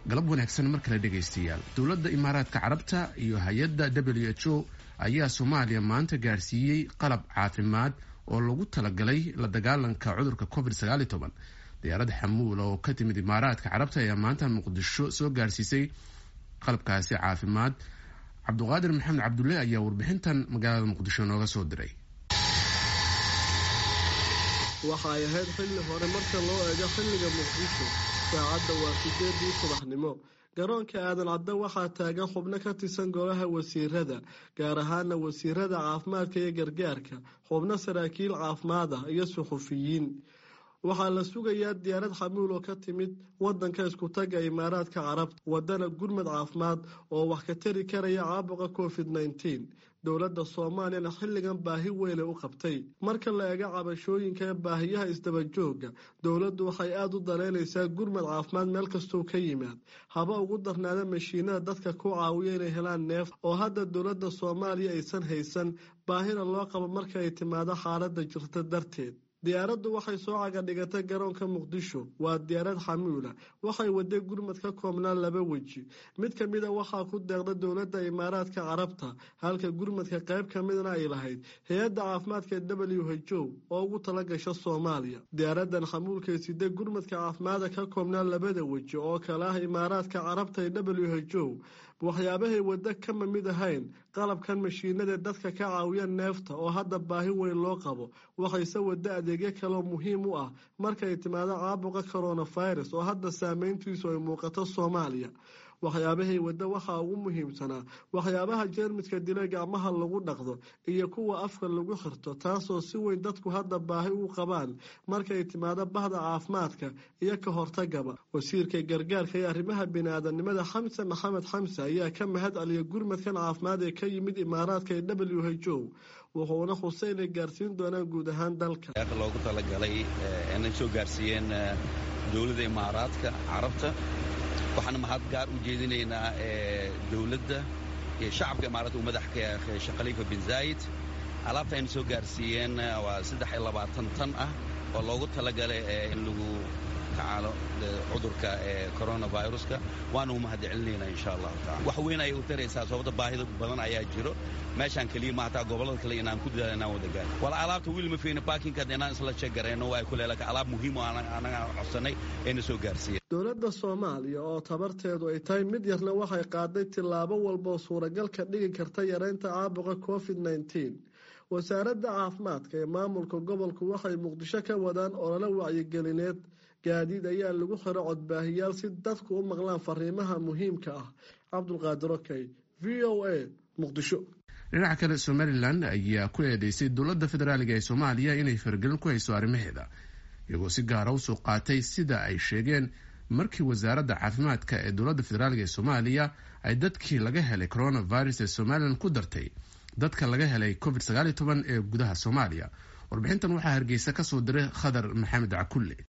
galab wanaagsan markale dhegaystayaal dowladda imaaraadka carabta iyo hay-adda WHO ayaa Soomaaliya maanta gaarsiiyay qalab caafimaad oo lagu talagalay la dagaalanka cudurka COVID-19 diyaarad xamuul oo ka timid imaaraadka carabta ayaa maanta Muqdisho soo gaarsiisay qalabkaasi caafimaad. Cabduqaadir Maxamed Cabdulle ayaa warbixintan magaalada Muqdisho nooga soo diray. waxa ay ahayd xilli hore marka loo eego xilliga Muqdisho saacadda waa 8 subaxnimo. garoonka aadan cadda waxaa taagan xubno ka tirsan golaha wasiirada gaar ahaan wasiirada caafimaadka iyo gargaarka, xubno saraakiil caafimaad ah iyo suxufiyiin. waxaa la sugayaa diyaarad xamuul oo ka timid wadanka isku taga imaaraadka carabta wadana gurmad caafimaad oo wax ka tari karaya caabuqa COVID-19. dowladda Soomaaliyana xilligan baahi weyn u qabtay. marka la eego cabashooyinka baahiyaha isdaba jooga, dowladdu waxay aad u daleynaysaa gurmad caafimaad meel kastoo ka yimaad, haba ugu darnaada mashiinada dadka ku caawiya inay helaan neef oo hadda dowladda Soomaaliya aysan haysan, baahina loo qabo marka ay timaado xaaladda jirta darteed. diyaaraddu waxay soo caga dhigatay garoonka Muqdisho. waa diyaarad xamuula, waxay waday gurmad ka koobnaa 2 weji. mid ka mid ah waxaa ku deeqday dowladda imaaraadka carabta, halka gurmadka qayb ka midna ay lahayd hay'adda caafimaadka WHO oo ugu talagashay Soomaaliya. diyaaradan xamuulka sidee gurmadka caafimaadka ka koobnaa 2 weji oo kala ah imaaraadka carabta iyo WHO. waxyaabahay wada kama mid ahayn qalabkan mashiinada dadka ka caawiya neefta oo hadda baahi weyn loo qabo. waxayse wada adeegyo kale oo muhiim u ah marka ay timaado caabuqa coronavirus oo hadda saameyntiisu ay muuqato Soomaaliya. waxyaabahay wada waxaa ugu muhiimsanaa waxyaabaha jeermiska dilay gacmaha lagu dhaqdo iyo kuwa afka lagu xirto, taasoo si weyn dadku hadda baahi u qabaan marka ay timaado bahda caafimaadka iyo ka hortagaba. wasiirka gargaarka iyo arrimaha bini'aadanimada Xamse Maxamed Xamse ayaa ka mahad celiyay gurmadkan caafimaad ee ka yimid imaaraadka iyo WHO, wuxuuna xusay inay gaarsiin doonaan guud ahaan dalka. loogu talagalay inay soo gaarsiiyeen dowladda imaaraadka carabta. waxaan mahad gaar u jeedinaynaa dowladda iyo shacabka imaaraadka uu madax ka yahay Sheekh Khalifa bin Zayed. alaabta ay soo gaarsiiyeen waa 23 tan ah oo loogu talagalay in lagu tacaalo cudurka coronavirus-ka. waana u mahad celinaynaa insha Allah taala. wax weyn ay u taraysaa sababta baahida badan ayaa jiro meeshan kaliya ma taa gobolada kale inaan ku dadaalnaa wada gaar. wala alaabta wiil ma fiina parking-ka inaan isla check gareyno waa ku leelaka alaab muhiim ah anaga codsanay inay soo gaarsiiyeen. dowladda Soomaaliya oo tabarteedu ay tahay mid yarna waxay qaaday tilaabo walba oo suuragal ka dhigi karta yareynta caabuqa COVID-19. wasaaradda caafimaadka ee maamulka gobolku waxay Muqdisho ka wadaan olole wacyigelineed. gaadiid ayaa lagu xiro codbaahiyaal si dadku u maqlaan fariimaha muhiimka ah. Cabduqaadir Okay, VOA, Muqdisho. dhinaca kale Somaliland ayaa ku eedeysay dowladda federaaliga ee Soomaaliya inay fargelin ku hayso arrimaheeda, iyagoo si gaar ah u soo qaatay sida ay sheegeen markii wasaaradda caafimaadka ee dowladda federaaliga ee Soomaaliya ay dadkii laga helay coronavirus ee Somaliland ku dartay dadka laga helay COVID-19 ee gudaha Soomaaliya. warbixintan waxaa Hargeysa ka soo diray Khadar Maxamed Cakulle.